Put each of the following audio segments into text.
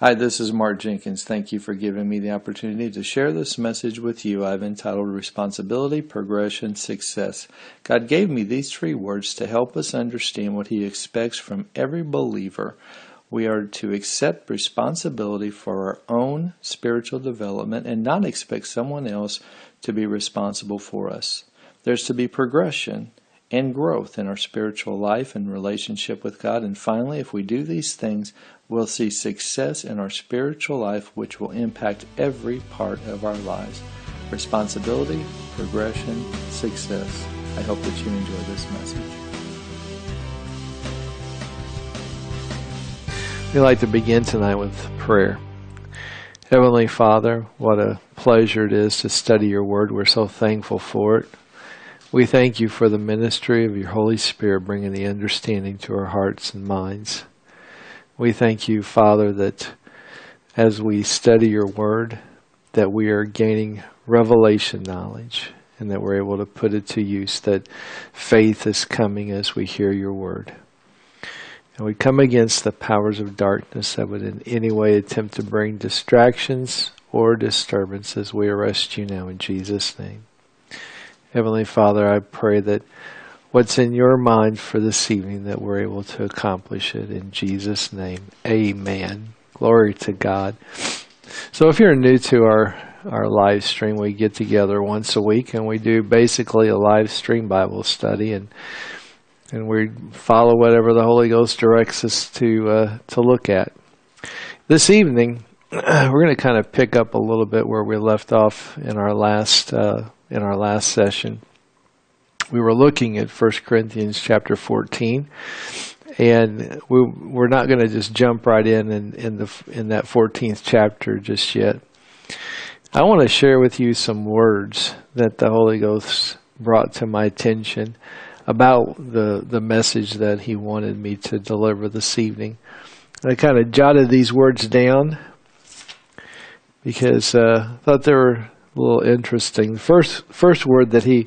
Hi, this is Mark Jenkins. Thank you for giving me the opportunity to share this message with you. I've entitled Responsibility, Progression, Success. God gave me these 3 words to help us understand what He expects from every believer. We are to accept responsibility for our own spiritual development and not expect someone else to be responsible for us. There's to be progression and growth in our spiritual life and relationship with God. And finally, if we do these things, we'll see success in our spiritual life, which will impact every part of our lives. Responsibility, progression, success. I hope that you enjoy this message. We'd like to begin tonight with prayer. Heavenly Father, what a pleasure it is to study your word. We're so thankful for it. We thank you for the ministry of your Holy Spirit bringing the understanding to our hearts and minds. We thank you, Father, that as we study your word, that we are gaining revelation knowledge and that we're able to put it to use, that faith is coming as we hear your word. And we come against the powers of darkness that would in any way attempt to bring distractions or disturbances. We arrest you now in Jesus' name. Heavenly Father, I pray that what's in your mind for this evening, that we're able to accomplish it in Jesus' name. Amen. Glory to God. So if you're new to our live stream, we get together once a week and we do basically a live stream Bible study, and we follow whatever the Holy Ghost directs us to look at. This evening, we're going to kind of pick up a little bit where we left off in our last session. We were looking at 1 Corinthians chapter 14, and we're not going to just jump right in that 14th chapter just yet. I want to share with you some words that the Holy Ghost brought to my attention about the message that He wanted me to deliver this evening. I kind of jotted these words down because I thought they were a little interesting. The first word that he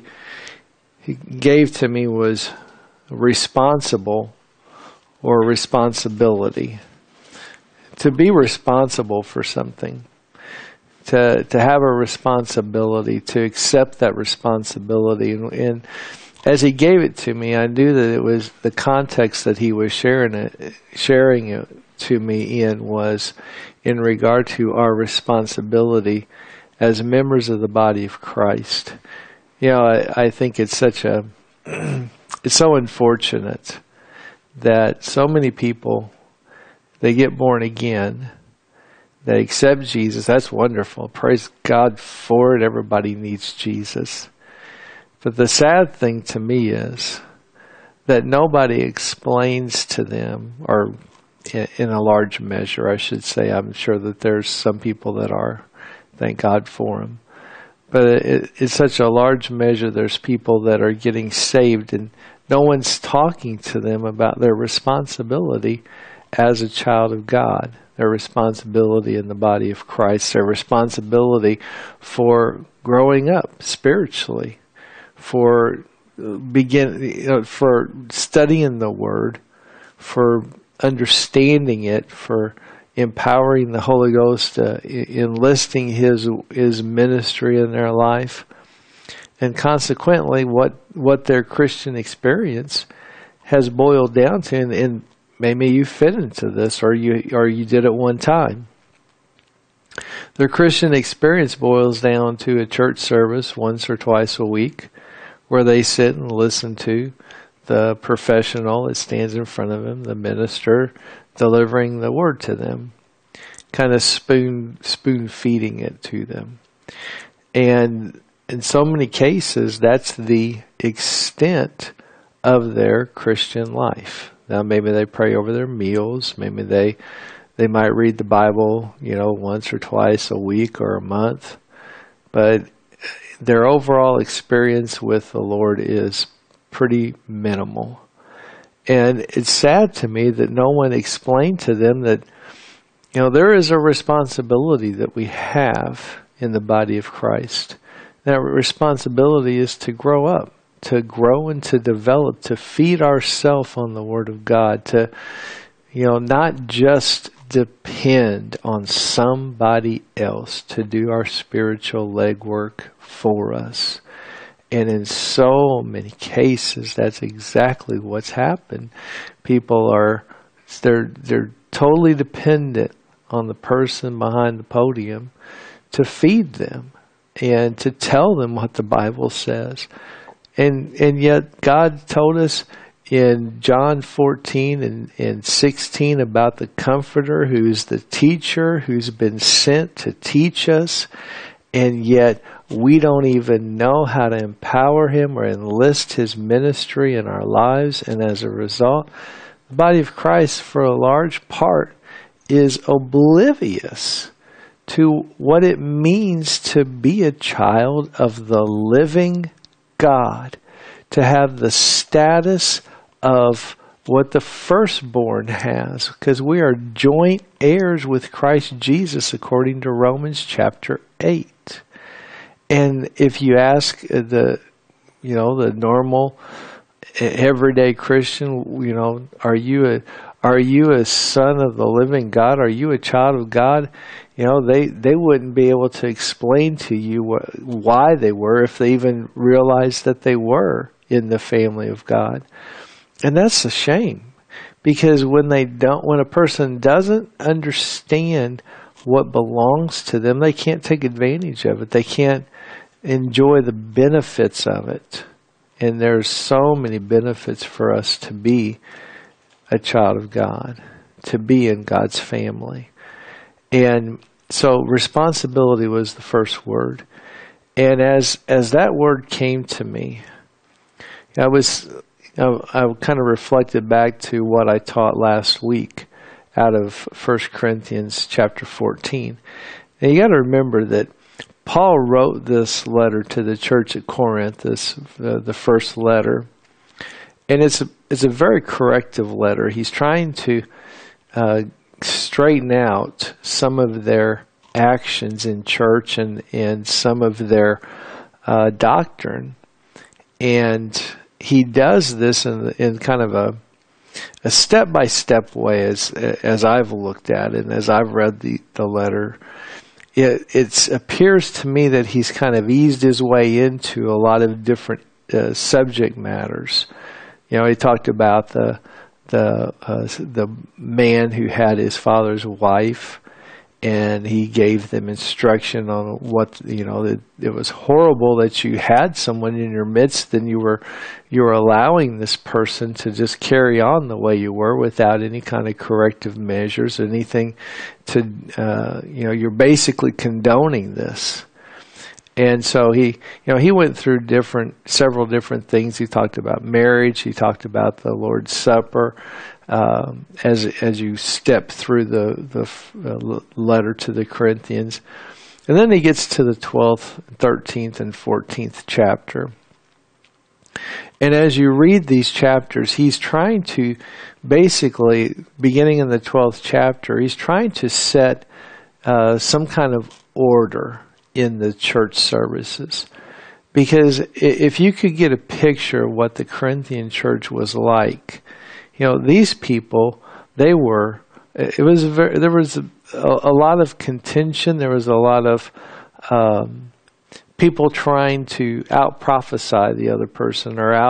gave to me was responsible or responsibility. To be responsible for something, to have a responsibility, to accept that responsibility. And as he gave it to me, I knew that it was the context that he was sharing it to me in was in regard to our responsibility as members of the body of Christ. You know, I think it's it's so unfortunate that so many people, they get born again, they accept Jesus. That's wonderful. Praise God for it. Everybody needs Jesus. But the sad thing to me is that nobody explains to them, or in a large measure, I should say. I'm sure that there's some people that are. Thank God for them. But it's such a large measure, there's people that are getting saved and no one's talking to them about their responsibility as a child of God, their responsibility in the body of Christ, their responsibility for growing up spiritually, for studying the Word, for understanding it, for empowering the Holy Ghost, enlisting His ministry in their life, and consequently what their Christian experience has boiled down to, and maybe you fit into this, or you did at one time. Their Christian experience boils down to a church service once or twice a week, where they sit and listen to the professional that stands in front of them, the minister, delivering the word to them, kind of spoon feeding it to them. And in so many cases, that's the extent of their Christian life. Now, maybe they pray over their meals. Maybe they might read the Bible, once or twice a week or a month. But their overall experience with the Lord is pretty minimal. And it's sad to me that no one explained to them that, there is a responsibility that we have in the body of Christ. That responsibility is to grow up, to grow and to develop, to feed ourselves on the Word of God, to, not just depend on somebody else to do our spiritual legwork for us. And in so many cases, that's exactly what's happened. People they're totally dependent on the person behind the podium to feed them and to tell them what the Bible says. And yet God told us in John 14 and 16 about the Comforter, who's the teacher, who's been sent to teach us, and yet we don't even know how to empower him or enlist his ministry in our lives. And as a result, the body of Christ, for a large part, is oblivious to what it means to be a child of the living God, to have the status of what the firstborn has, because we are joint heirs with Christ Jesus according to Romans chapter 8. And if you ask the normal everyday Christian, are you a son of the living God? Are you a child of God? They wouldn't be able to explain to you why they were, if they even realized that they were in the family of God. And that's a shame, because when a person doesn't understand what belongs to them, they can't take advantage of it. They can't enjoy the benefits of it. And there's so many benefits for us to be a child of God, to be in God's family. And so responsibility was the first word. And as that word came to me, I kind of reflected back to what I taught last week out of 1 Corinthians chapter 14. And you got to remember that Paul wrote this letter to the church at Corinth, the first letter, and it's a very corrective letter. He's trying to straighten out some of their actions in church and some of their doctrine, and he does this in kind of a step-by-step way as I've looked at it and as I've read the letter. It appears to me that he's kind of eased his way into a lot of different subject matters. He talked about the man who had his father's wife, and he gave them instruction on what, that it was horrible that you had someone in your midst and you were allowing this person to just carry on the way you were without any kind of corrective measures, anything to, you're basically condoning this. And so he went through several different things. He talked about marriage. He talked about the Lord's Supper. As you step through the letter to the Corinthians. And then he gets to the 12th, 13th, and 14th chapter. And as you read these chapters, he's trying to basically, beginning in the 12th chapter, he's trying to set some kind of order in the church services. Because if you could get a picture of what the Corinthian church was like, these people, there was a lot of contention. There was a lot of people trying to out-prophesy the other person or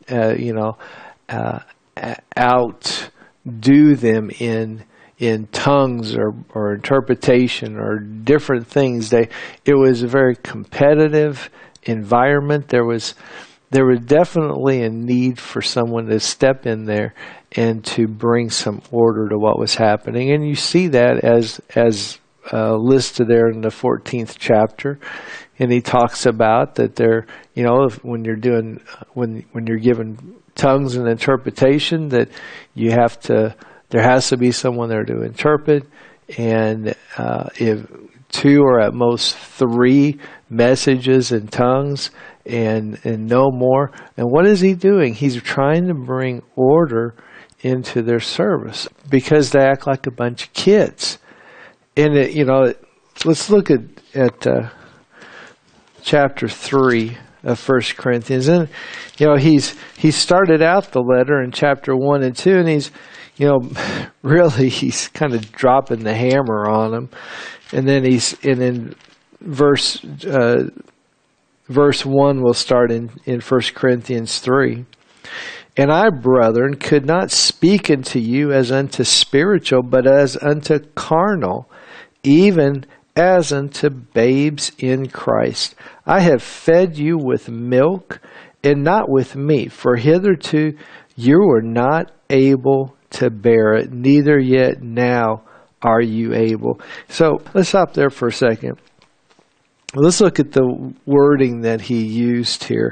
outdo them in tongues or interpretation or different things. It was a very competitive environment. There was definitely a need for someone to step in there and to bring some order to what was happening. And you see that as listed there in the 14th chapter. And he talks about that when you're given tongues and interpretation, that there has to be someone there to interpret. And if 2 or at most 3 messages in tongues and no more. And what is he doing? He's trying to bring order into their service because they act like a bunch of kids. And let's look at chapter 3 of 1 Corinthians. And he started out the letter in chapter 1 and 2, and really he's kind of dropping the hammer on them. And then in verse 1, we'll start in 1 Corinthians 3. And I, brethren, could not speak unto you as unto spiritual, but as unto carnal, even as unto babes in Christ. I have fed you with milk and not with meat, for hitherto you were not able to bear it, neither yet now are you able. So let's stop there for a second. Let's look at the wording that he used here.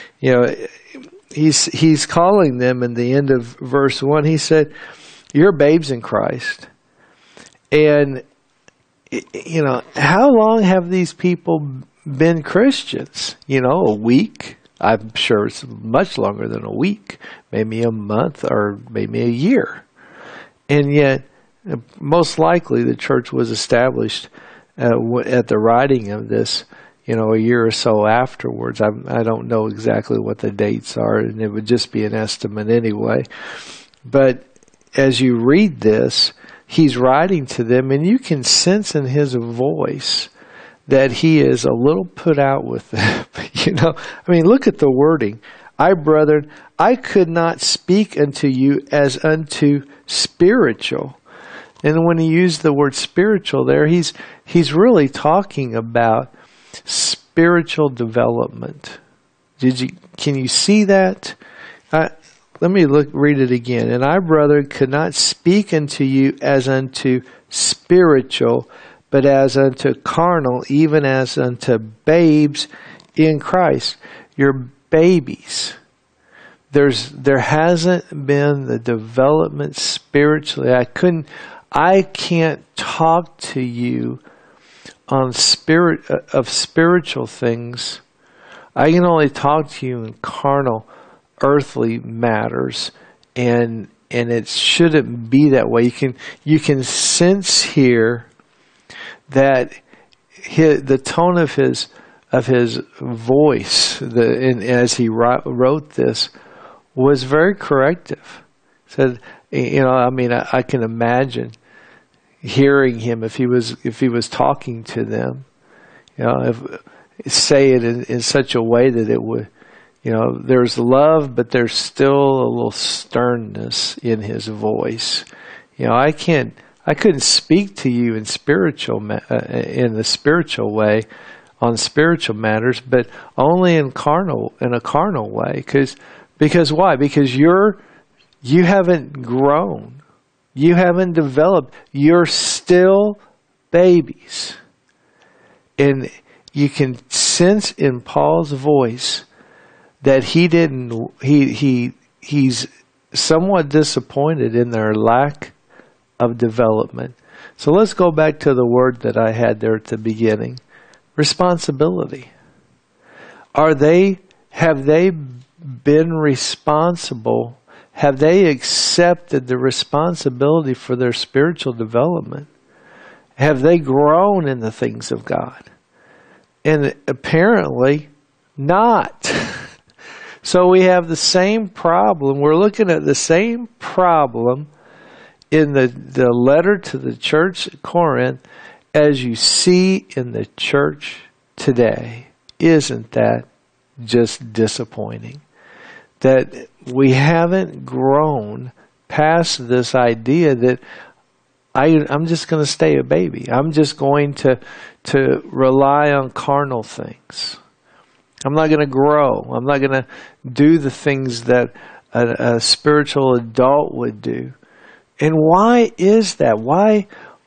He's calling them in the end of verse 1. He said, you're babes in Christ. And, how long have these people been Christians? A week? I'm sure it's much longer than a week. Maybe a month or maybe a year. And yet, most likely the church was established at the writing of this, a year or so afterwards. I don't know exactly what the dates are, and it would just be an estimate anyway. But as you read this, he's writing to them, and you can sense in his voice that he is a little put out with them. Look at the wording. I, brethren, I could not speak unto you as unto spiritual. And when he used the word spiritual there, he's really talking about spiritual development. Can you see that? Let me read it again. And I, brethren, could not speak unto you as unto spiritual, but as unto carnal, even as unto babes in Christ. You're babies. There hasn't been the development spiritually. I can't talk to you on spiritual things. I can only talk to you in carnal, earthly matters, and it shouldn't be that way. You can sense here that the tone of his voice, as he wrote this, was very corrective. Said, I can imagine hearing him if he was talking to them, say it in such a way that it would, there's love, but there's still a little sternness in his voice. I couldn't speak to you in the spiritual way, on spiritual matters, but only in a carnal way. Because why? Because you haven't grown. You haven't developed. You're still babies. And you can sense in Paul's voice that he's somewhat disappointed in their lack of development. So let's go back to the word that I had there at the beginning. Responsibility. Have they been responsible? Have they accepted the responsibility for their spiritual development? Have they grown in the things of God? And apparently not. So we have the same problem. We're looking at the same problem in the letter to the church at Corinth as you see in the church today. Isn't that just disappointing? That we haven't grown past this idea that I'm just going to stay a baby. I'm just going to rely on carnal things. I'm not going to grow. I'm not going to do the things that a spiritual adult would do. And why is that? Why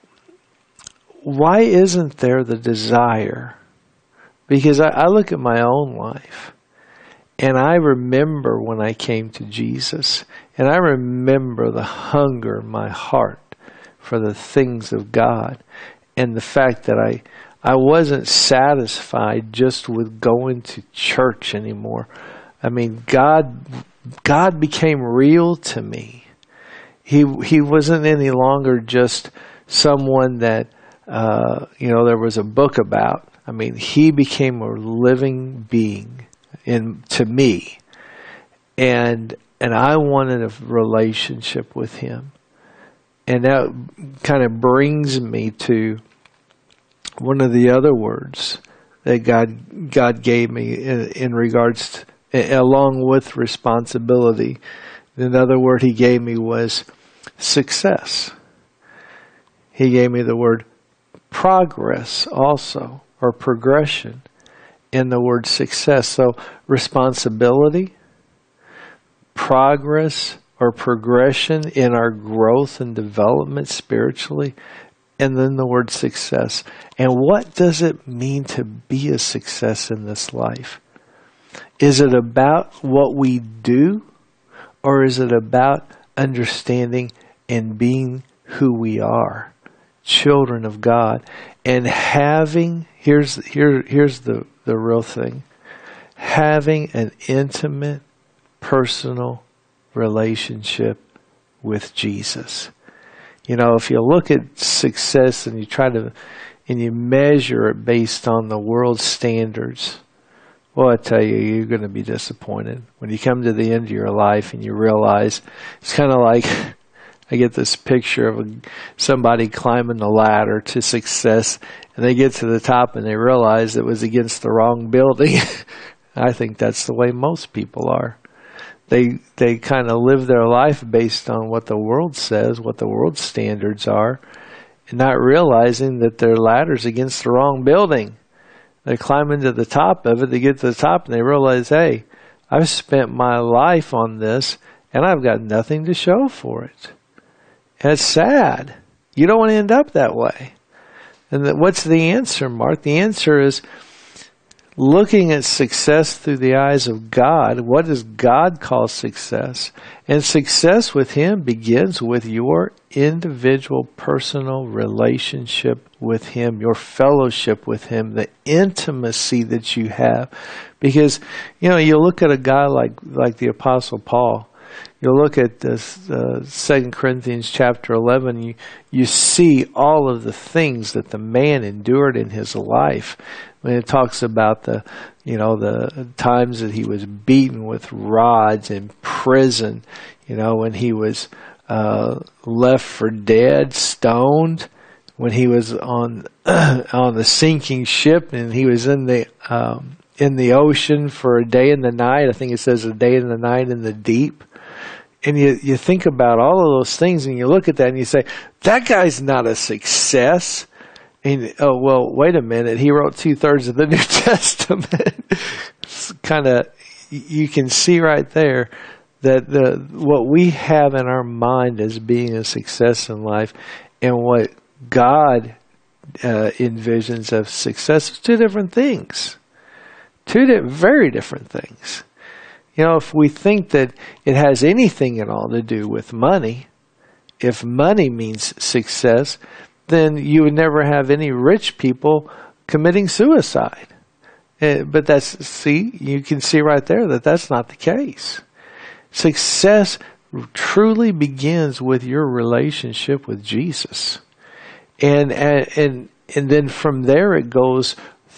isn't there the desire? Because I look at my own life, and I remember when I came to Jesus, and I remember the hunger in my heart for the things of God, and the fact that I wasn't satisfied just with going to church anymore. I mean, God became real to me. He wasn't any longer just someone that there was a book about. I mean, he became a living being to me, and I wanted a relationship with him. And that kind of brings me to one of the other words that God gave me in regards to, along with responsibility. Another word he gave me was success. He gave me the word progress also, or progression, in the word success. So responsibility, progress, or progression in our growth and development spiritually, and then the word success. And what does it mean to be a success in this life? Is it about what we do, or is it about understanding and being who we are, children of God, and having, here's the real thing, having an intimate, personal relationship with Jesus. You know, if you look at success and you measure it based on the world's standards, well, I tell you, you're going to be disappointed when you come to the end of your life and you realize it's kind of like, I get this picture of somebody climbing the ladder to success, and they get to the top and they realize it was against the wrong building. I think that's the way most people are. They kind of live their life based on what the world says, what the world's standards are, and not realizing that their ladder's against the wrong building. They climb into the top of it, they get to the top, and they realize, hey, I've spent my life on this, and I've got nothing to show for it. And it's sad. You don't want to end up that way. And what's the answer, Mark? The answer is looking at success through the eyes of God. What does God call success? And success with Him begins with your individual personal relationship with Him, your fellowship with Him, the intimacy that you have. Because, you know, you look at a guy like the Apostle Paul. You look at this 2 Corinthians chapter 11, you see all of the things that the man endured in his life. When it talks about the times that he was beaten with rods in prison, when he was left for dead, stoned, when he was on the sinking ship and he was in the ocean for a day and the night. I think it says a day and the night in the deep. And you think about all of those things and you look at that and you say, that guy's not a success. And, oh, well, wait a minute. He wrote 2/3 of the New Testament. It's kind of, you can see right there that what we have in our mind as being a success in life and what God envisions of success is two different things. Very different things. If we think that it has anything at all to do with money, if money means success, then you would never have any rich people committing suicide. But you can see right there that that's not the case. Success truly begins with your relationship with Jesus. And then from there it goes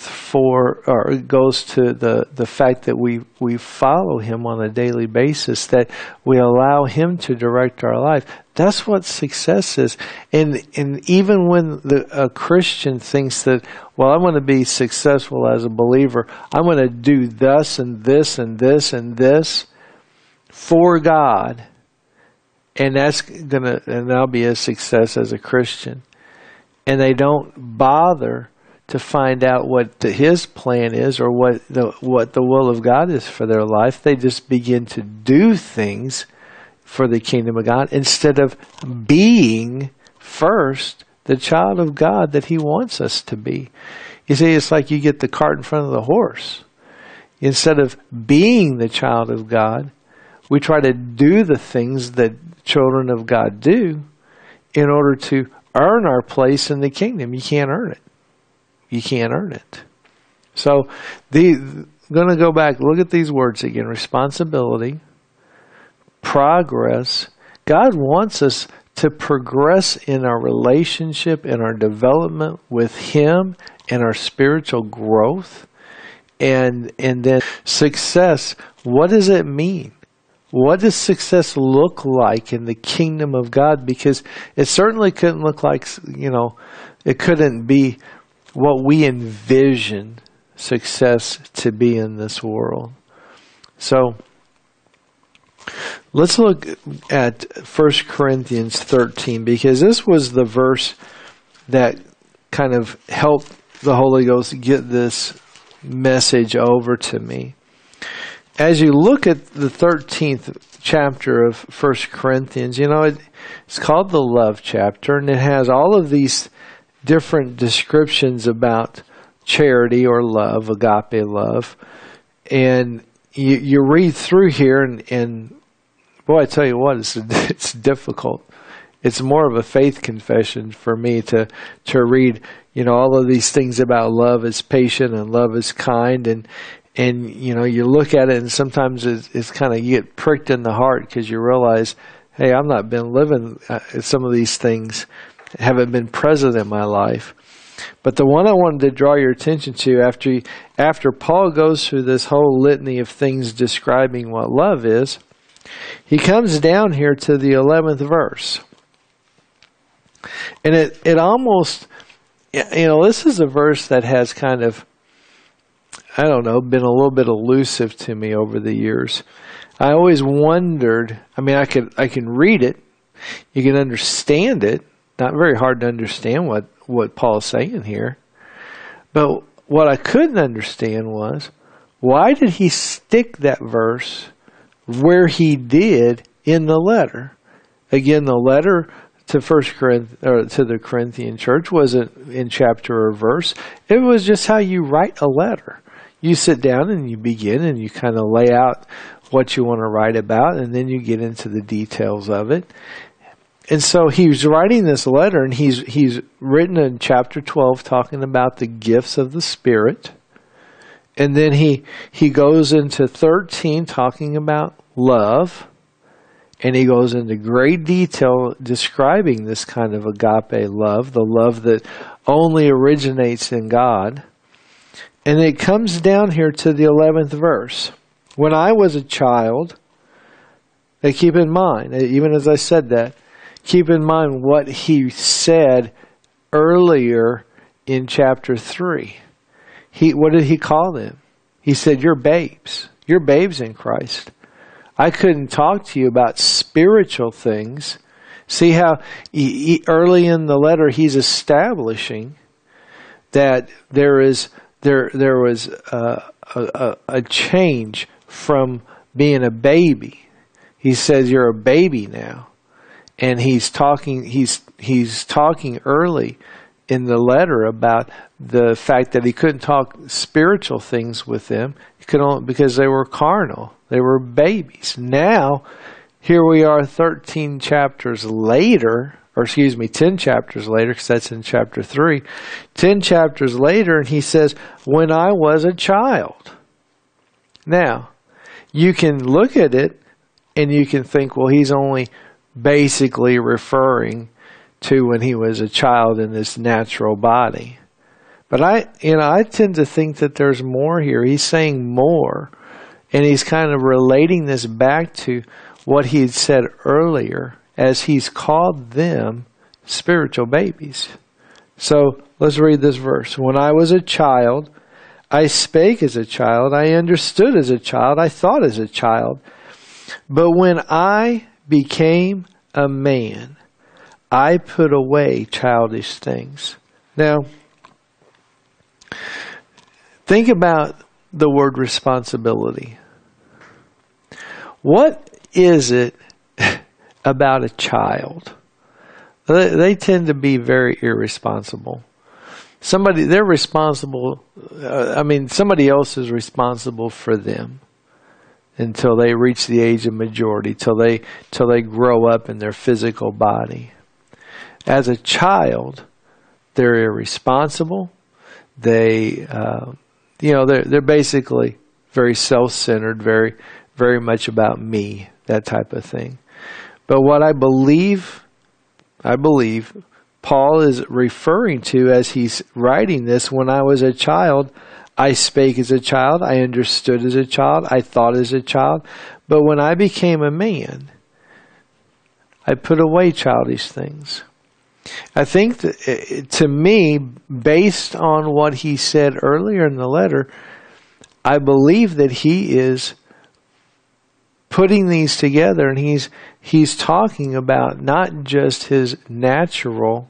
to the fact that we follow Him on a daily basis, that we allow Him to direct our life. That's what success is. And even when a Christian thinks that, well, I want to be successful as a believer, I'm going to do this and this and this and this for God, and I'll be a success as a Christian. And they don't bother to find out what His plan is or what the will of God is for their life. They just begin to do things for the kingdom of God instead of being first the child of God that He wants us to be. You see, it's like you get the cart in front of the horse. Instead of being the child of God, we try to do the things that children of God do in order to earn our place in the kingdom. You can't earn it. You can't earn it. So, I'm going to go back, look at these words again. Responsibility, progress. God wants us to progress in our relationship, in our development with Him, and our spiritual growth. And then success, what does it mean? what does success look like in the kingdom of God? Because it certainly couldn't look like, it couldn't be what we envision success to be in this world. So let's look at 1 Corinthians 13, because this was the verse that kind of helped the Holy Ghost get this message over to me. As you look at the 13th chapter of 1 Corinthians, it's called the love chapter, and it has all of these different descriptions about charity or love, agape love. And you read through here, and boy, I tell you what, it's difficult. It's more of a faith confession for me to read, all of these things about love is patient and love is kind, and you look at it, and sometimes it's kind of, you get pricked in the heart because you realize, hey, I've not been living, some of these things haven't been present in my life. But the one I wanted to draw your attention to, after Paul goes through this whole litany of things describing what love is, he comes down here to the 11th verse. And it almost, this is a verse that has kind of, been a little bit elusive to me over the years. I always wondered, I can read it, you can understand it, not very hard to understand what Paul's saying here. But what I couldn't understand was, why did he stick that verse where he did in the letter? Again, the letter to to the Corinthian church wasn't in chapter or verse. It was just how you write a letter. You sit down and you begin and you kind of lay out what you want to write about, and then you get into the details of it. And so he's writing this letter, and he's written in chapter 12 talking about the gifts of the Spirit. And then he goes into 13 talking about love. And he goes into great detail describing this kind of agape love, the love that only originates in God. And it comes down here to the 11th verse. When I was a child, keep in mind, even as I said that, keep in mind what he said earlier in chapter 3. What did he call them? He said, you're babes. You're babes in Christ. I couldn't talk to you about spiritual things. See how early in the letter he's establishing that there was a change from being a baby. He says you're a baby now. And he's talking early in the letter about the fact that he couldn't talk spiritual things with them. He could only, because they were carnal. They were babies. Now, here we are 10 chapters later, because that's in chapter 3. 10 chapters later, and he says, when I was a child. Now, you can look at it and you can think, well, he's only basically referring to when he was a child in this natural body. But I tend to think that there's more here. He's saying more, and he's kind of relating this back to what he had said earlier as he's called them spiritual babies. So let's read this verse. When I was a child, I spake as a child, I understood as a child, I thought as a child. But when I became a man, I put away childish things. Now, think about the word responsibility. What is it about a child? They tend to be very irresponsible. They're responsible. Somebody else is responsible for them until they reach the age of majority, till they grow up in their physical body. As a child, they're irresponsible. They're basically very self-centered, very, very much about me, that type of thing. But what I believe Paul is referring to as he's writing this, when I was a child, I spake as a child, I understood as a child, I thought as a child. But when I became a man, I put away childish things. I think that, to me, based on what he said earlier in the letter, I believe that he is putting these together, and he's talking about not just his natural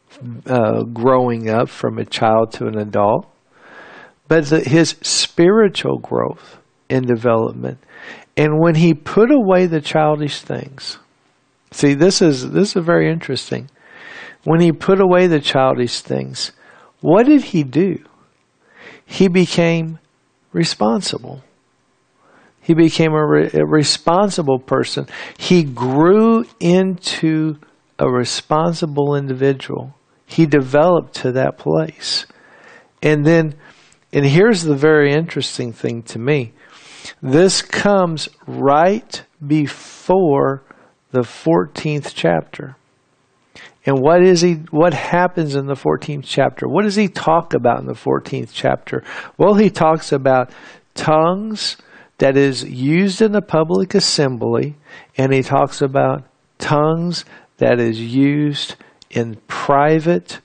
growing up from a child to an adult, but his spiritual growth and development. And when he put away the childish things, see, this is very interesting. When he put away the childish things, what did he do? He became responsible. He became a responsible person. He grew into a responsible individual. He developed to that place. And here's the very interesting thing to me. This comes right before the 14th chapter. And what happens in the 14th chapter? What does he talk about in the 14th chapter? Well, he talks about tongues that is used in the public assembly, and he talks about tongues that is used in private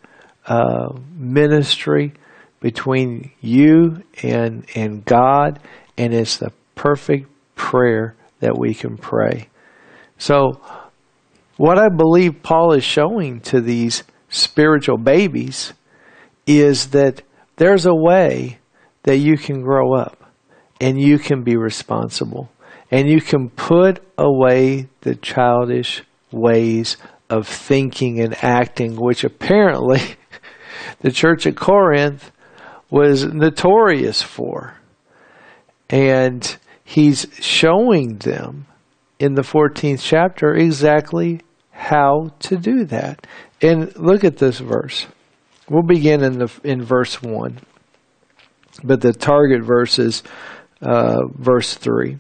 ministry between you and God, and it's the perfect prayer that we can pray. So, what I believe Paul is showing to these spiritual babies is that there's a way that you can grow up and you can be responsible and you can put away the childish ways of thinking and acting, which apparently the church at Corinth was notorious for. And he's showing them in the 14th chapter exactly how to do that. And look at this verse. We'll begin in verse 1. But the target verse is verse 3.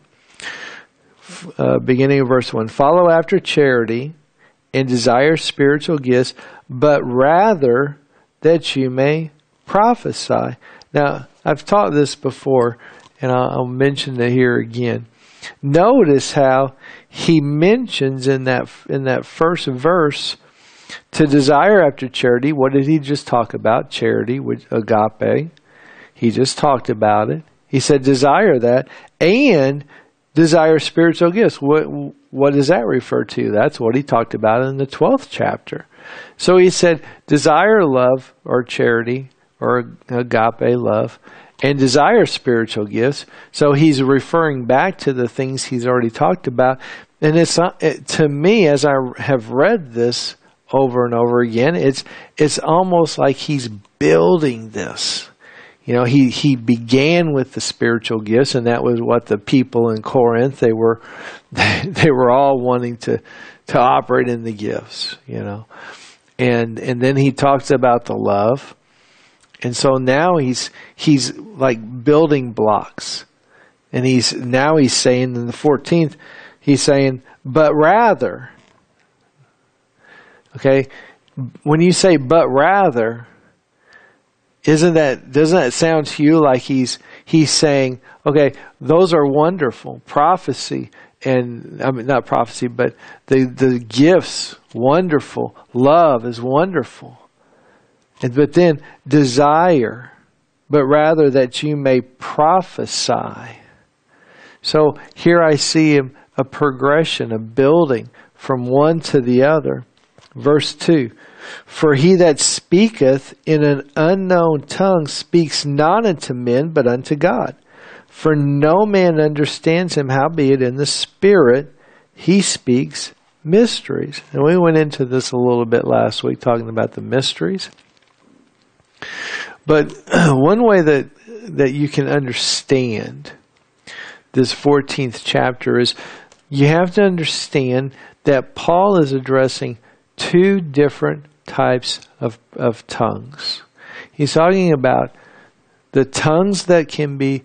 Beginning of verse 1. Follow after charity and desire spiritual gifts, but rather that you may prophesy. Now, I've taught this before, and I'll mention it here again. Notice how he mentions in that first verse to desire after charity. What did he just talk about? Charity, with agape. He just talked about it. He said desire that and desire spiritual gifts. What does that refer to? That's what he talked about in the 12th chapter. So he said desire love or charity or agape love and desire spiritual gifts. So he's referring back to the things he's already talked about. And to me, as I have read this over and over again, it's almost like he's building this. You know, he began with the spiritual gifts, and that was what the people in Corinth, they were all wanting to operate in the gifts, you know. And then he talks about the love. And so now he's like building blocks. And he's saying in the 14th, he's saying, but rather, okay, when you say but rather, doesn't that sound to you like he's saying, okay, those are wonderful. Prophecy, and I mean not prophecy, but the gifts, wonderful. Love is wonderful. But then desire, but rather that you may prophesy. So here I see a progression, a building from one to the other. Verse 2, for he that speaketh in an unknown tongue speaks not unto men, but unto God. For no man understands him, howbeit in the Spirit he speaks mysteries. And we went into this a little bit last week, talking about the mysteries. But one way that you can understand this 14th chapter is you have to understand that Paul is addressing two different types of tongues. He's talking about the tongues that can be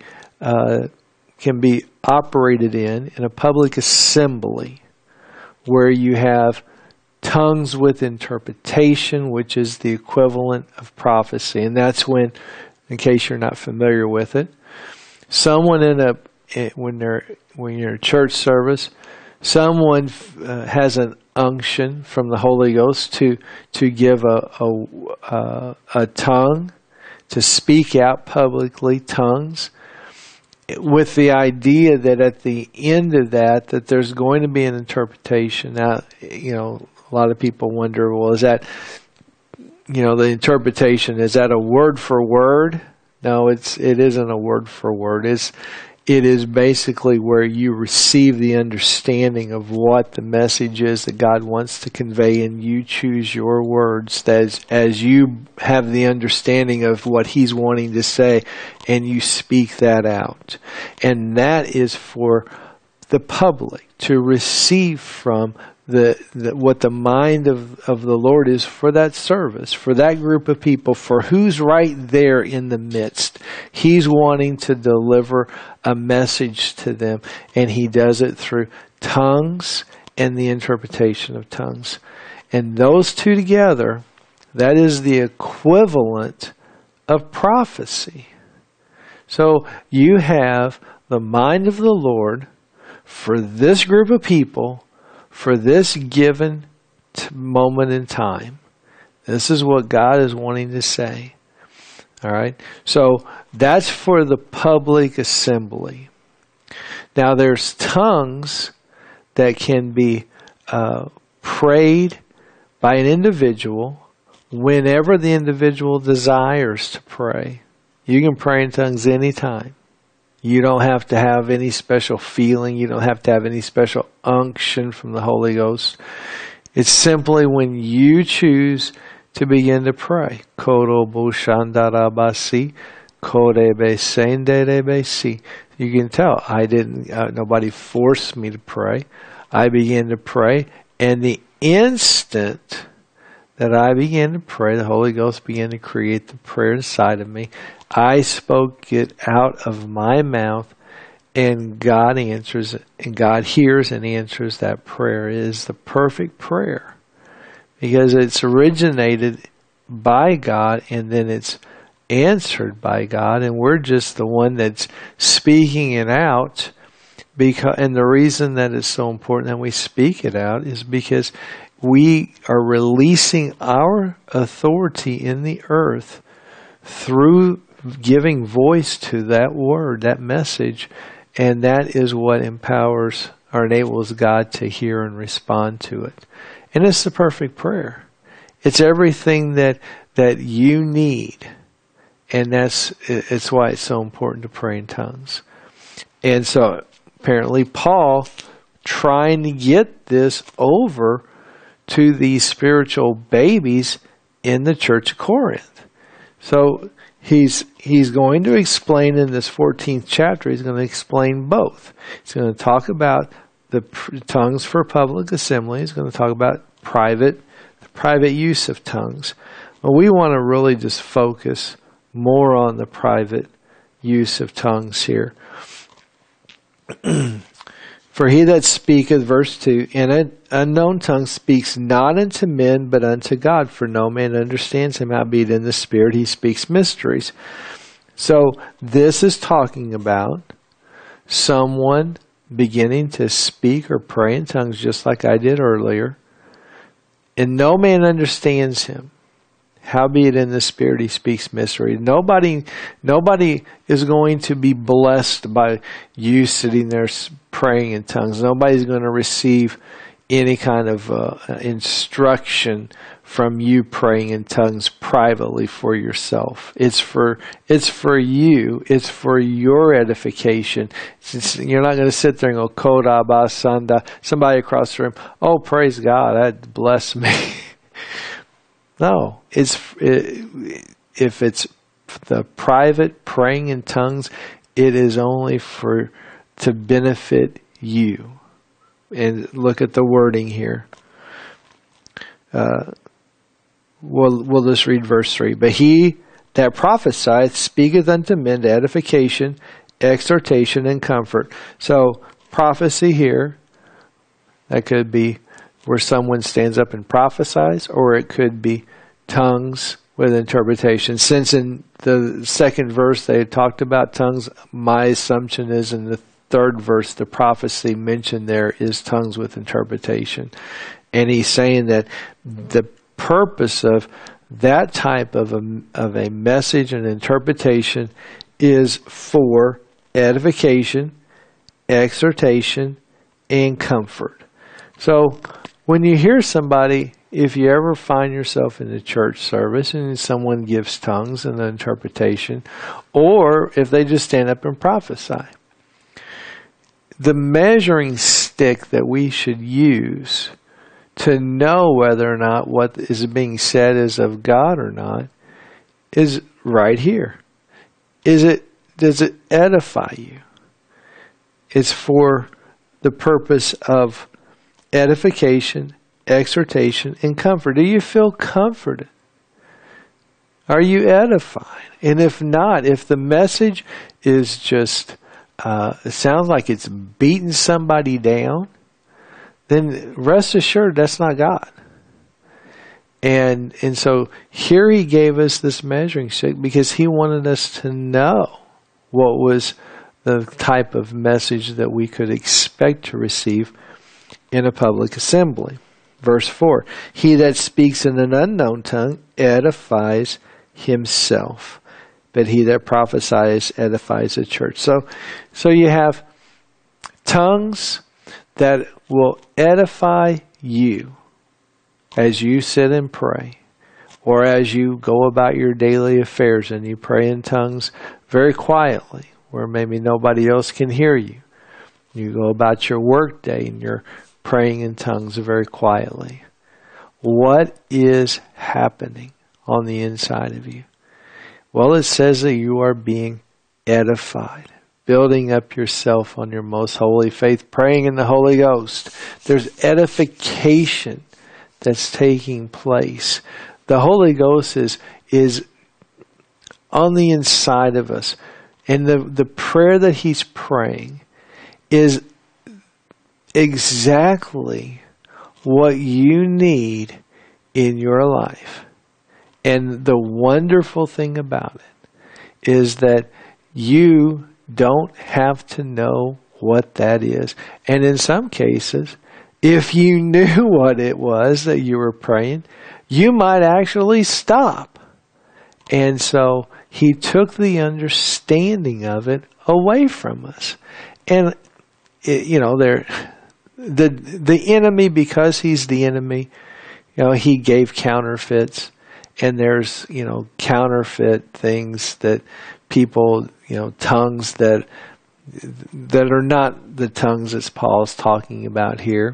operated in a public assembly, where you have tongues with interpretation, which is the equivalent of prophecy. And that's when in case you're not familiar with it. Someone when you're in church service, someone has an unction from the Holy Ghost to give a tongue, to speak out publicly, tongues, with the idea that at the end of that there's going to be an interpretation. Now, a lot of people wonder, well, is that, the interpretation, is that a word for word? No, it isn't a word for word. It is basically where you receive the understanding of what the message is that God wants to convey, and you choose your words as you have the understanding of what He's wanting to say, and you speak that out. And that is for the public to receive from what the mind of the Lord is for that service, for that group of people, for who's right there in the midst. He's wanting to deliver a message to them, and He does it through tongues and the interpretation of tongues. And those two together, that is the equivalent of prophecy. So you have the mind of the Lord for this group of people, for this given moment in time. This is what God is wanting to say. All right? So that's for the public assembly. Now there's tongues that can be prayed by an individual whenever the individual desires to pray. You can pray in tongues anytime. You don't have to have any special feeling. You don't have to have any special unction from the Holy Ghost. It's simply when you choose to begin to pray. You can tell nobody forced me to pray. I began to pray, and the instant that I began to pray, the Holy Ghost began to create the prayer inside of me. I spoke it out of my mouth, and God answers it, and God hears and answers that prayer. It is the perfect prayer because it's originated by God, and then it's answered by God, and we're just the one that's speaking it out. And the reason that it's so important that we speak it out is because we are releasing our authority in the earth through giving voice to that word, that message, and that is what empowers or enables God to hear and respond to it. And it's the perfect prayer. It's everything that you need, and it's why it's so important to pray in tongues. And so apparently Paul, trying to get this over to these spiritual babies in the church of Corinth. So he's going to explain in this 14th chapter, he's going to explain both. He's going to talk about the tongues for public assembly. He's going to talk about the private use of tongues. But we want to really just focus more on the private use of tongues here. For he that speaketh, verse 2, in an unknown tongue speaks not unto men, but unto God, for no man understands him, howbeit in the Spirit he speaks mysteries. So this is talking about someone beginning to speak or pray in tongues just like I did earlier, and no man understands him. Howbeit in the Spirit he speaks mystery. Nobody is going to be blessed by you sitting there praying in tongues. Nobody's going to receive any kind of instruction from you praying in tongues privately for yourself. It's for you. It's for your edification. You're not going to sit there and go, Koda ba sanda. Somebody across the room, oh, praise God, that blessed me. No, if it's the private praying in tongues, it is only to benefit you. And look at the wording here. We'll just read verse 3. But he that prophesieth speaketh unto men to edification, exhortation, and comfort. So prophecy here, that could be where someone stands up and prophesies, or it could be tongues with interpretation. Since in the second verse they had talked about tongues, my assumption is in the third verse, the prophecy mentioned there is tongues with interpretation. And he's saying that the purpose of that type of a message and interpretation is for edification, exhortation, and comfort. So when you hear somebody, if you ever find yourself in a church service and someone gives tongues and an interpretation, or if they just stand up and prophesy, the measuring stick that we should use to know whether or not what is being said is of God or not is right here. Does it edify you? It's for the purpose of edification, exhortation, and comfort. Do you feel comforted? Are you edified? And if not, if the message is just, it sounds like it's beating somebody down, then rest assured that's not God. And so here he gave us this measuring stick because he wanted us to know what was the type of message that we could expect to receive in a public assembly. Verse 4, he that speaks in an unknown tongue edifies himself, but he that prophesies edifies the church. So you have tongues that will edify you as you sit and pray, or as you go about your daily affairs and you pray in tongues very quietly, where maybe nobody else can hear you. You go about your work day and you're praying in tongues very quietly. What is happening on the inside of you? Well, it says that you are being edified, building up yourself on your most holy faith, praying in the Holy Ghost. There's edification that's taking place. The Holy Ghost is on the inside of us. And the prayer that he's praying is exactly what you need in your life. And the wonderful thing about it is that you don't have to know what that is. And in some cases, if you knew what it was that you were praying, you might actually stop. And so he took the understanding of it away from us. And, the enemy, because he's the enemy, he gave counterfeits. And there's, counterfeit things that people, tongues that are not the tongues that Paul's talking about here.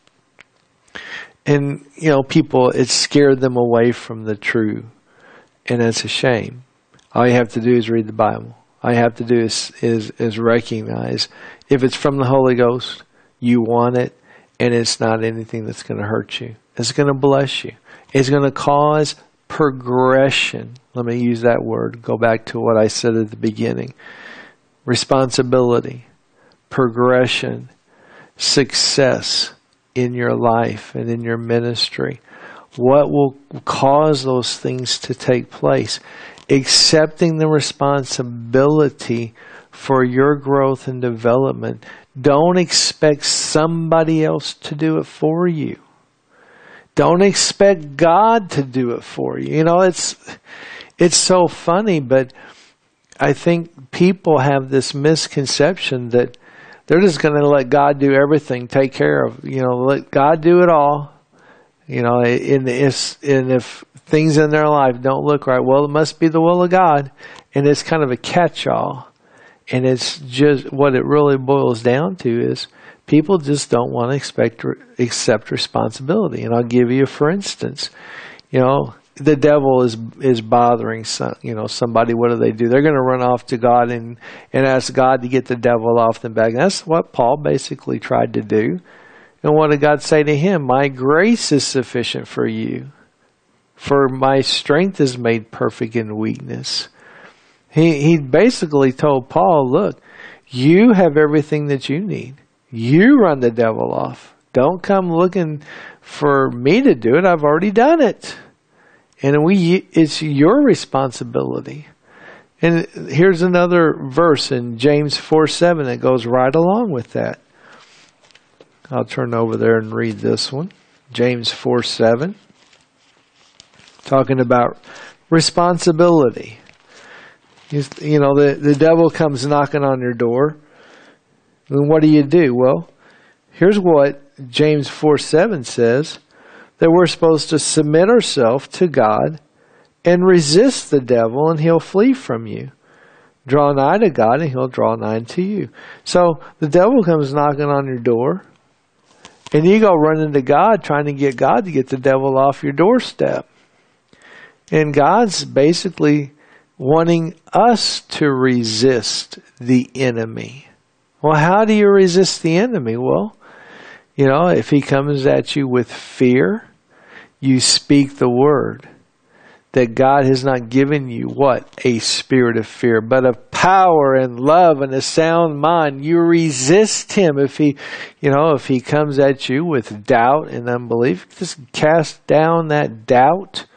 And, people, it scared them away from the true. And that's a shame. All you have to do is read the Bible. All you have to do is recognize if it's from the Holy Ghost, you want it, and it's not anything that's going to hurt you. It's going to bless you. It's going to cause progression. Let me use that word. Go back to what I said at the beginning. Responsibility, progression, success in your life and in your ministry. What will cause those things to take place? Accepting the responsibility for your growth and development. Don't expect somebody else to do it for you. Don't expect God to do it for you. It's so funny, but I think people have this misconception that they're just going to let God do everything, take care of, let God do it all. And if things in their life don't look right, well, it must be the will of God. And it's kind of a catch-all. And it's just what it really boils down to is people just don't want to accept responsibility. And I'll give you, for instance, the devil is bothering somebody. What do? They're going to run off to God and ask God to get the devil off them back. And that's what Paul basically tried to do. And what did God say to him? My grace is sufficient for you, for my strength is made perfect in weakness. He basically told Paul, look, you have everything that you need. You run the devil off. Don't come looking for me to do it. I've already done it. And it's your responsibility. And here's another verse in James 4:7 that goes right along with that. I'll turn over there and read this one. James 4:7. Talking about responsibility. The devil comes knocking on your door. And what do? Well, here's what James 4:7 says. That we're supposed to submit ourselves to God and resist the devil, and he'll flee from you. Draw nigh to God, and he'll draw nigh to you. So the devil comes knocking on your door, and you go running to God, trying to get God to get the devil off your doorstep. And God's basically wanting us to resist the enemy. Well, how do you resist the enemy? Well, if he comes at you with fear, you speak the word. That God has not given you what? A spirit of fear, but of power and love and a sound mind. You resist him. If he comes at you with doubt and unbelief, just cast down that doubt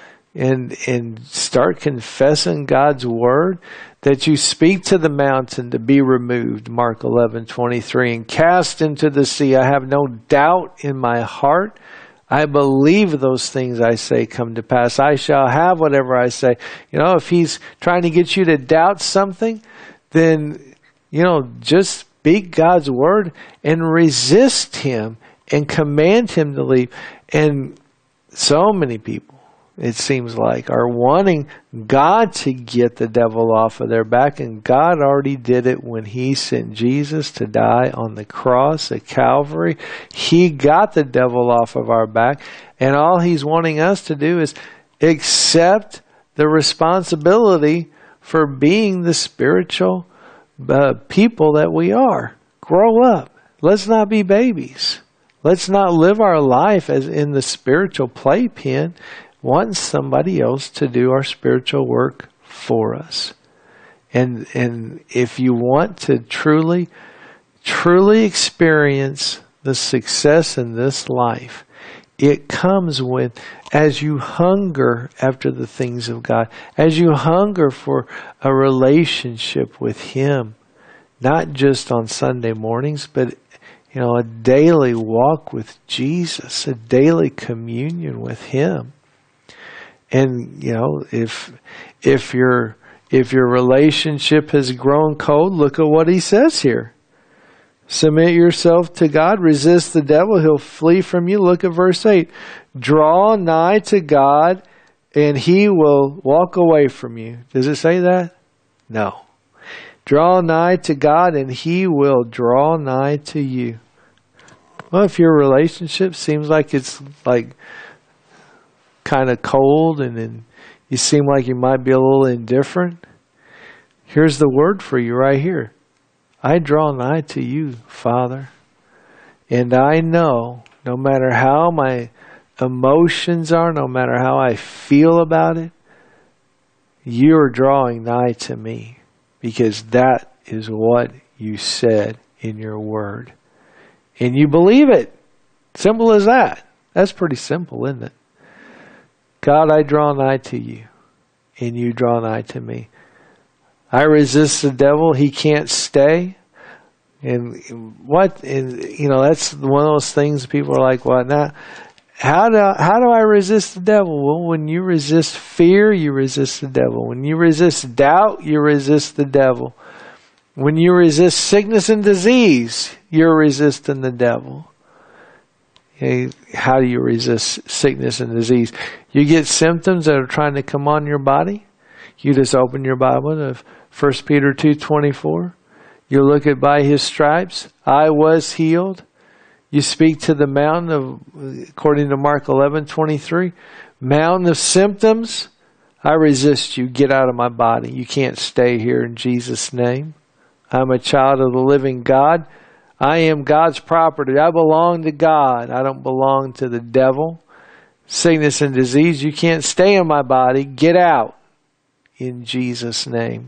and start confessing God's word. That you speak to the mountain to be removed, Mark 11:23, and cast into the sea. I have no doubt in my heart. I believe those things I say come to pass. I shall have whatever I say. If he's trying to get you to doubt something, then, just speak God's word and resist him and command him to leave. And so many people, it seems like, are wanting God to get the devil off of their back, and God already did it when he sent Jesus to die on the cross at Calvary. He got the devil off of our back, and all he's wanting us to do is accept the responsibility for being the spiritual people that we are. Grow up. Let's not be babies. Let's not live our life as in the spiritual playpen, wanting somebody else to do our spiritual work for us. And if you want to truly experience the success in this life, it comes as you hunger after the things of God, as you hunger for a relationship with him, not just on Sunday mornings, but a daily walk with Jesus, a daily communion with him. And if your relationship has grown cold, look at what he says here. Submit yourself to God, resist the devil, he'll flee from you. Look at verse 8. Draw nigh to God, and he will walk away from you. Does it say that? No. Draw nigh to God, and he will draw nigh to you. Well, if your relationship seems like it's kind of cold, and then you seem like you might be a little indifferent, here's the word for you right here. I draw nigh to you, Father, and I know no matter how my emotions are, no matter how I feel about it, you're drawing nigh to me, because that is what you said in your word. And you believe it. Simple as that. That's pretty simple, isn't it? God, I draw nigh to you, and you draw nigh to me. I resist the devil. He can't stay. And that's one of those things people are like, well, now, how do I resist the devil? Well, when you resist fear, you resist the devil. When you resist doubt, you resist the devil. When you resist sickness and disease, you're resisting the devil. Okay, how do you resist sickness and disease? You get symptoms that are trying to come on your body. You just open your Bible to 1 Peter 2:24. You look at by his stripes, I was healed. You speak to the mountain according to Mark 11:23, mountain of symptoms, I resist you. Get out of my body. You can't stay here in Jesus' name. I'm a child of the living God. I am God's property. I belong to God. I don't belong to the devil. Sickness and disease, you can't stay in my body. Get out in Jesus' name.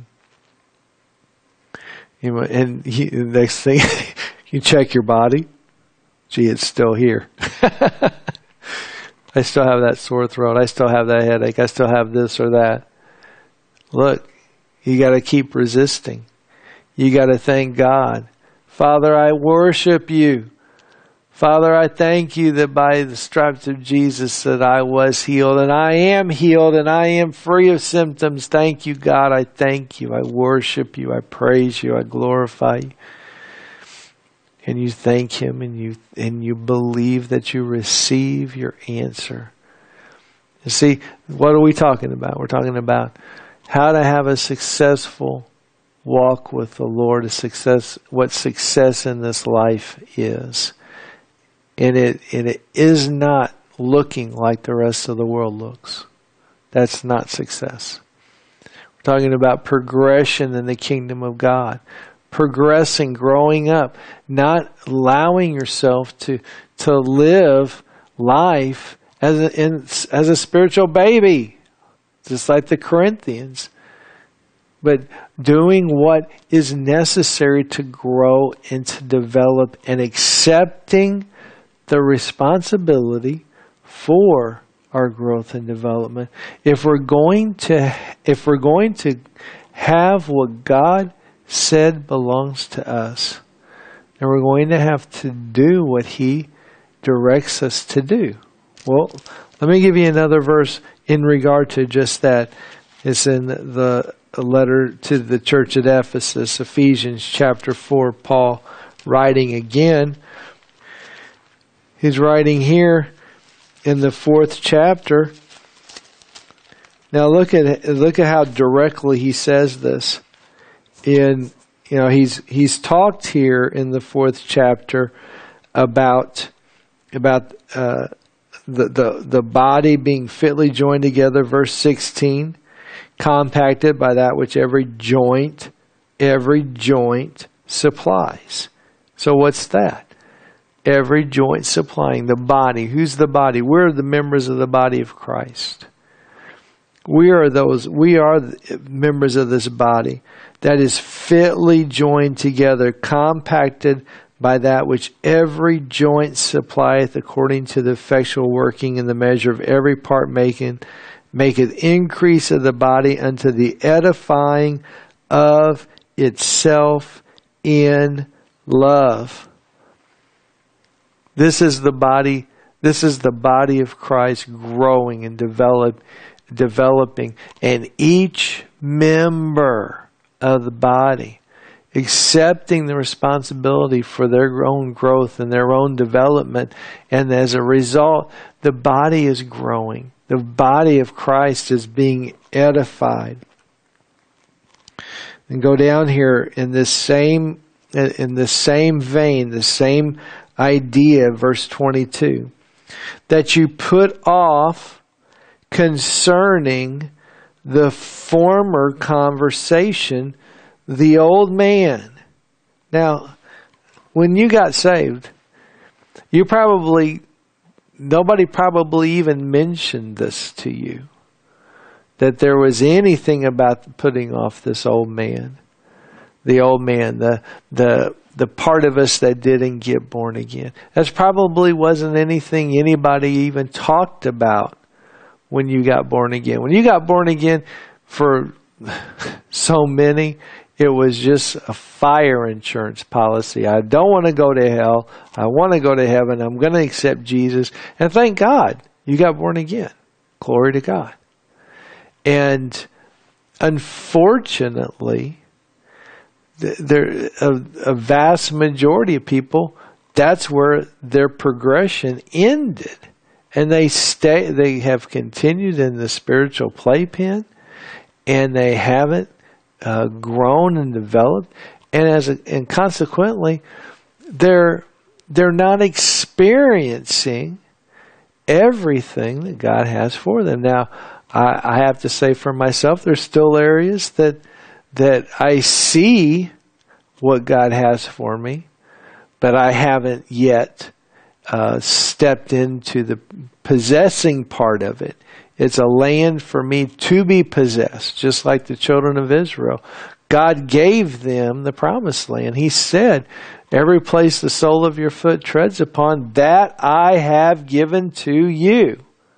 And the next thing, you check your body. Gee, it's still here. I still have that sore throat. I still have that headache. I still have this or that. Look, you got to keep resisting. You got to thank God. Father, I worship you. Father, I thank you that by the stripes of Jesus that I was healed, and I am healed, and I am free of symptoms. Thank you, God. I thank you. I worship you. I praise you. I glorify you. And you thank him, and you believe that you receive your answer. You see, what are we talking about? We're talking about how to have a successful walk with the Lord, what success in this life is. And it is not looking like the rest of the world looks. That's not success. We're talking about progression in the kingdom of God. Progressing, growing up, not allowing yourself to live life as a spiritual baby, just like the Corinthians, but doing what is necessary to grow and to develop, and accepting the responsibility for our growth and development. If we're going to have what God said belongs to us, and we're going to have to do what he directs us to do. Well, let me give you another verse in regard to just that. It's in the letter to the church at Ephesus, Ephesians chapter 4, Paul writing again. He's writing here in the 4th chapter. Now look at how directly he says this. He's talked here in the 4th chapter about the body being fitly joined together, verse 16, compacted by that which every joint supplies. So what's that? Every joint supplying the body. Who's the body? We're the members of the body of Christ. We are the members of this body that is fitly joined together, compacted by that which every joint supplieth, according to the effectual working in the measure of every part maketh increase of the body unto the edifying of itself in love. This is the body of Christ growing and developing, and each member of the body accepting the responsibility for their own growth and their own development, and as a result, the body is growing. The body of Christ is being edified. And go down here in the same vein, the same idea, verse 22, that you put off concerning the former conversation the old man. Now, when you got saved, nobody probably even mentioned this to you, that there was anything about putting off this old man. The old man, the part of us that didn't get born again. That probably wasn't anything anybody even talked about when you got born again. When you got born again, for so many, it was just a fire insurance policy. I don't want to go to hell. I want to go to heaven. I'm going to accept Jesus. And thank God you got born again. Glory to God. And unfortunately, a vast majority of people, that's where their progression ended. And they have continued in the spiritual playpen, and they haven't grown and developed, and consequently, they're not experiencing everything that God has for them. Now, I have to say for myself, there's still areas that I see what God has for me, but I haven't yet stepped into the possessing part of it. It's a land for me to be possessed, just like the children of Israel. God gave them the promised land. He said, every place the sole of your foot treads upon, that I have given to you.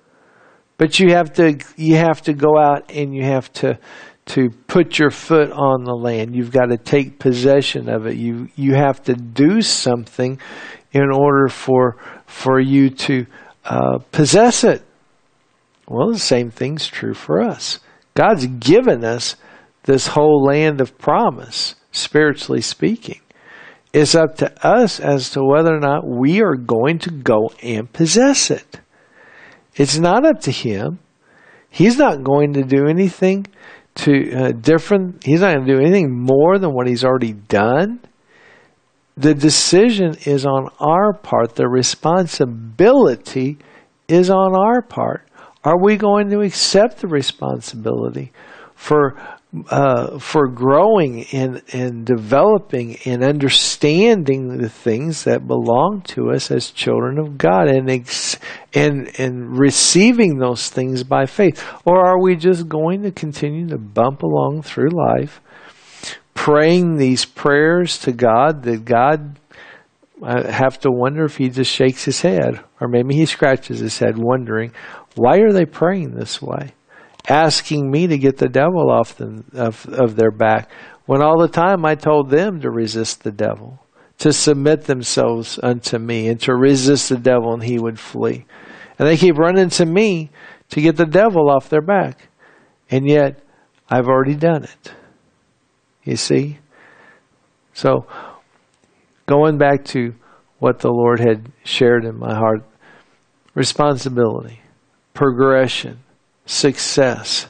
But you have to go out and you have to put your foot on the land. You've got to take possession of it. You have to do something in order for you to possess it. Well, the same thing's true for us. God's given us this whole land of promise, spiritually speaking. It's up to us as to whether or not we are going to go and possess it. It's not up to Him. He's not going to do anything different. He's not going to do anything more than what He's already done. The decision is on our part. The responsibility is on our part. Are we going to accept the responsibility for growing and developing and understanding the things that belong to us as children of God and receiving those things by faith? Or are we just going to continue to bump along through life, praying these prayers to God that God, I have to wonder if He just shakes His head, or maybe He scratches His head wondering, why are they praying this way? Asking me to get the devil off of their back, when all the time I told them to resist the devil, to submit themselves unto me, and to resist the devil and he would flee. And they keep running to me to get the devil off their back. And yet, I've already done it. You see? So, going back to what the Lord had shared in my heart, responsibility, progression, success.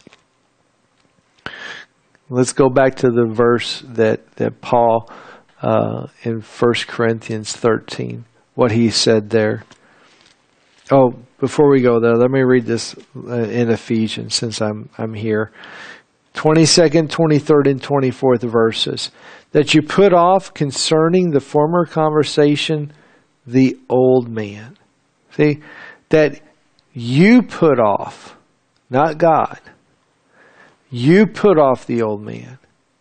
Let's go back to the verse that Paul in 1 Corinthians 13, what he said there. Oh, before we go there, let me read this in Ephesians since I'm here. 22nd, 23rd, and 24th verses. That you put off concerning the former conversation the old man. See, that you put off, not God. You put off the old man.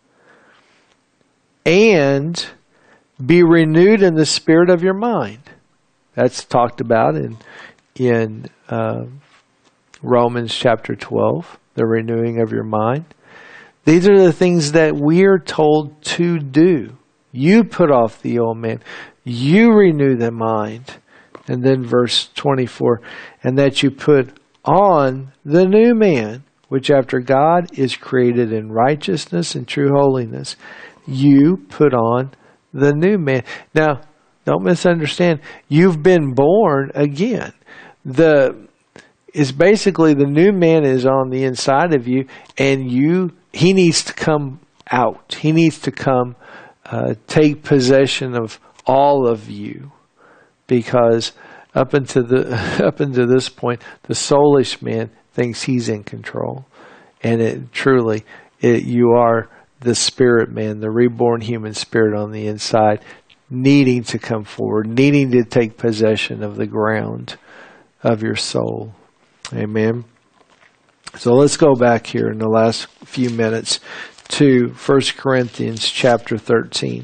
And be renewed in the spirit of your mind. That's talked about in Romans chapter 12, the renewing of your mind. These are the things that we're told to do. You put off the old man. You renew the mind. And then verse 24, and that you put on the new man, which after God is created in righteousness and true holiness. You put on the new man. Now, don't misunderstand. You've been born again. It's basically the new man is on the inside of you, and he needs to come out. He needs to come take possession of all of you, because up until this point, the soulish man thinks he's in control, and you are the spirit man, the reborn human spirit on the inside, needing to come forward, needing to take possession of the ground of your soul. Amen. So let's go back here in the last few minutes to 1 Corinthians chapter 13.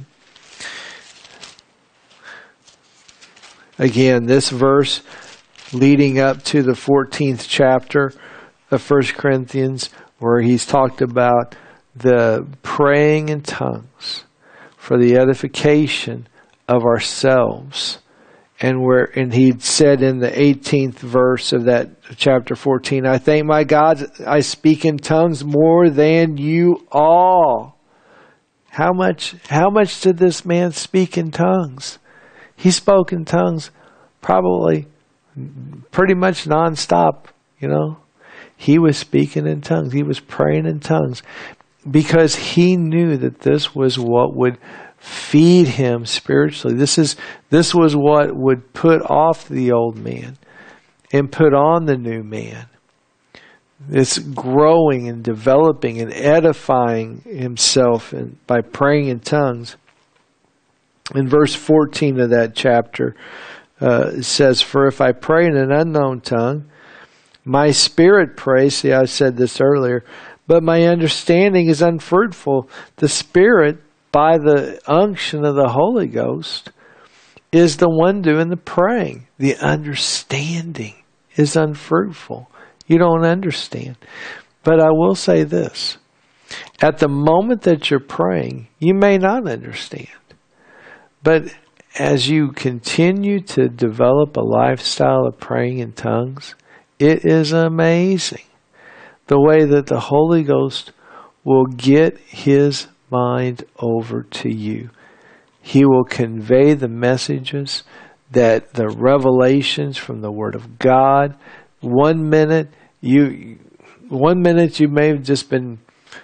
Again, this verse leading up to the 14th chapter of 1 Corinthians, where he's talked about the praying in tongues for the edification of ourselves. And he said in the 18th verse of that chapter 14, I thank my God I speak in tongues more than you all. How much did this man speak in tongues? He spoke in tongues probably pretty much nonstop, He was speaking in tongues. He was praying in tongues because he knew that this was what would feed him spiritually. This was what would put off the old man and put on the new man. It's growing and developing and edifying himself by praying in tongues. In verse 14 of that chapter, it says, for if I pray in an unknown tongue, my spirit prays. See, I said this earlier. But my understanding is unfruitful. The Spirit, by the unction of the Holy Ghost, is the one doing the praying. The understanding is unfruitful. You don't understand. But I will say this. At the moment that you're praying, you may not understand. But as you continue to develop a lifestyle of praying in tongues, it is amazing the way that the Holy Ghost will get His mind over to you. He will convey the messages, that the revelations from the Word of God. One minute you may have just been,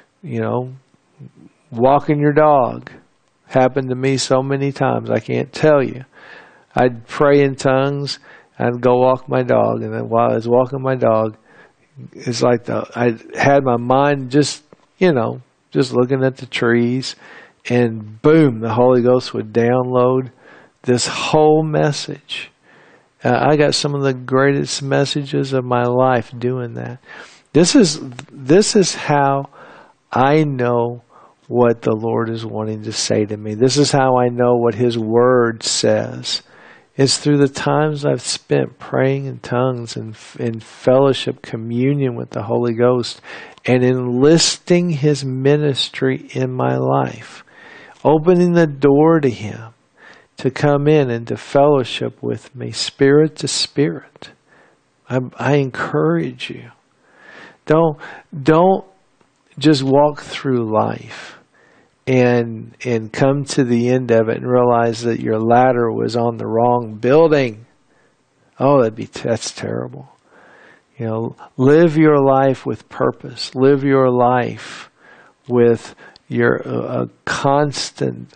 walking your dog. Happened to me so many times, I can't tell you. I'd pray in tongues, I'd go walk my dog, and then while I was walking my dog, it's like I had my mind just looking at the trees, and boom, the Holy Ghost would download this whole message. I got some of the greatest messages of my life doing that. This is how I know what the Lord is wanting to say to me. This is how I know what His Word says. It's through the times I've spent praying in tongues and in fellowship, communion with the Holy Ghost, and enlisting His ministry in my life, opening the door to Him to come in and to fellowship with me, spirit to spirit. I encourage you. Don't just walk through life and come to the end of it and realize that your ladder was on the wrong building. Oh, that's terrible. Live your life with purpose. Live your life with your constant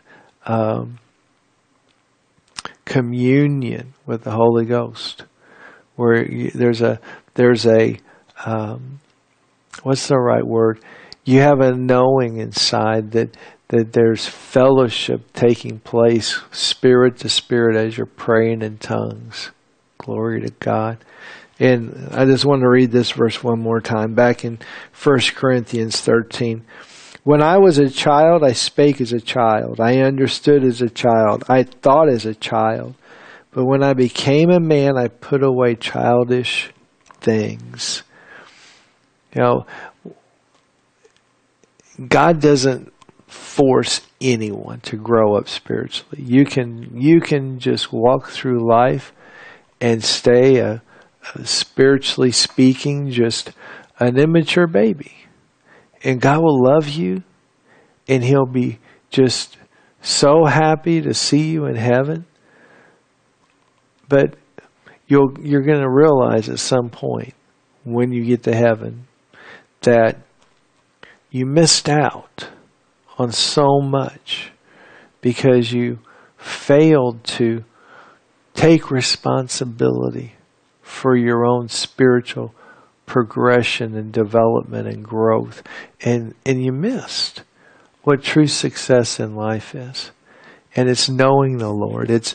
communion with the Holy Ghost, where there's a what's the right word? You have a knowing inside that there's fellowship taking place spirit to spirit as you're praying in tongues. Glory to God. And I just want to read this verse one more time, back in 1 Corinthians 13. When I was a child, I spake as a child. I understood as a child. I thought as a child. But when I became a man, I put away childish things. God doesn't force anyone to grow up spiritually. You can just walk through life and stay spiritually speaking, just an immature baby. And God will love you, and He'll be just so happy to see you in heaven. But you're going to realize at some point when you get to heaven that you missed out on so much because you failed to take responsibility for your own spiritual progression and development and growth, and you missed what true success in life is. And it's knowing the Lord. It's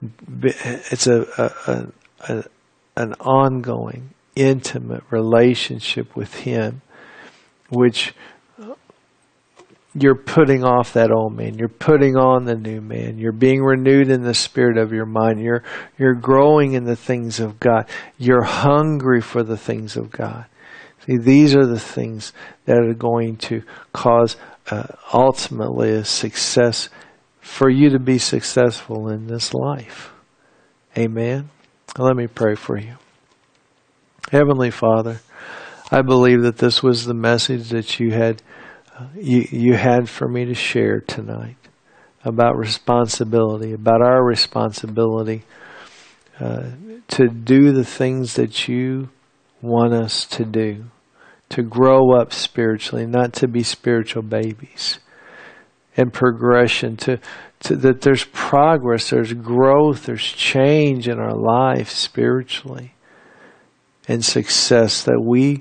an ongoing, intimate relationship with Him, which you're putting off that old man. You're putting on the new man. You're being renewed in the spirit of your mind. You're growing in the things of God. You're hungry for the things of God. See, these are the things that are going to cause ultimately a success for you to be successful in this life. Amen. Let me pray for you. Heavenly Father, I believe that this was the message that you had for me to share tonight about responsibility, about our responsibility to do the things that you want us to do, to grow up spiritually, not to be spiritual babies, and progression, to that there's progress, there's growth, there's change in our life spiritually, and success, that we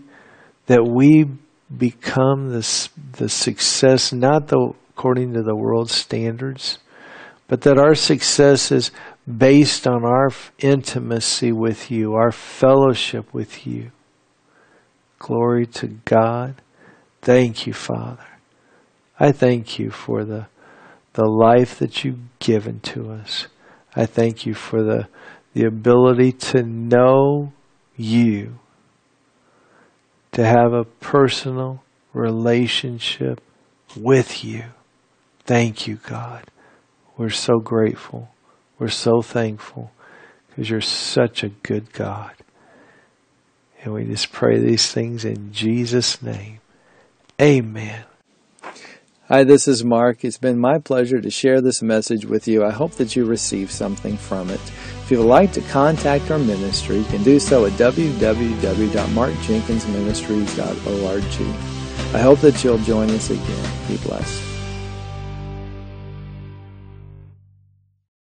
become the success, not according to the world's standards, but that our success is based on our intimacy with you, our fellowship with you. Glory to God. Thank you, Father. I thank you for the life that you've given to us. I thank you for the ability to know you to have a personal relationship with you. Thank you, God. We're so grateful. We're so thankful because you're such a good God. And we just pray these things in Jesus' name. Amen. Hi, this is Mark. It's been my pleasure to share this message with you. I hope that you receive something from it. If you would like to contact our ministry, you can do so at www.markjenkinsministries.org. I hope that you'll join us again. Be blessed.